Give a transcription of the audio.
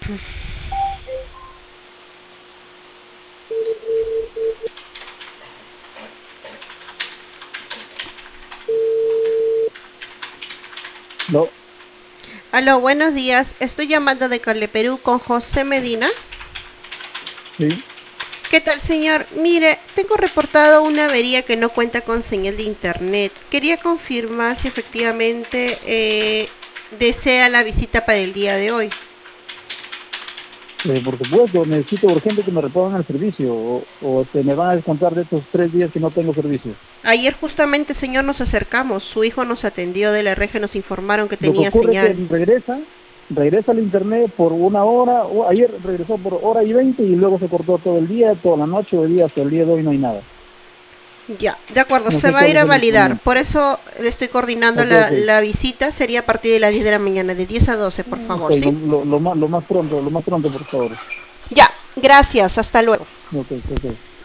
No, Aló, buenos días. Estoy llamando de Cale Perú con José Medina. sí. ¿Qué tal, señor? Mire, tengo reportado una avería que no cuenta con señal de internet. Quería confirmar si efectivamente desea la visita para el día de hoy. Por supuesto, necesito urgente que me repongan el servicio o me van a descontar de estos 3 días que no tengo servicio. Ayer justamente, señor, nos acercamos. Su hijo nos atendió de la RG, nos informaron que Lo que tenía ocurre es que señal. regresa al internet por una hora, o ayer regresó por hora y 20 y luego se cortó todo el día, toda la noche, hoy día hasta el día de hoy no hay nada. Ya, de acuerdo, No se sé va a cuál ir es a el validar. inconveniente. Por eso le estoy coordinando Ok, ok. la visita. Sería a partir de las 10 de la mañana, de 10 a 12, por Ok, favor, ¿sí? lo más pronto, por favor. Ya, gracias, hasta luego. Ok, ok.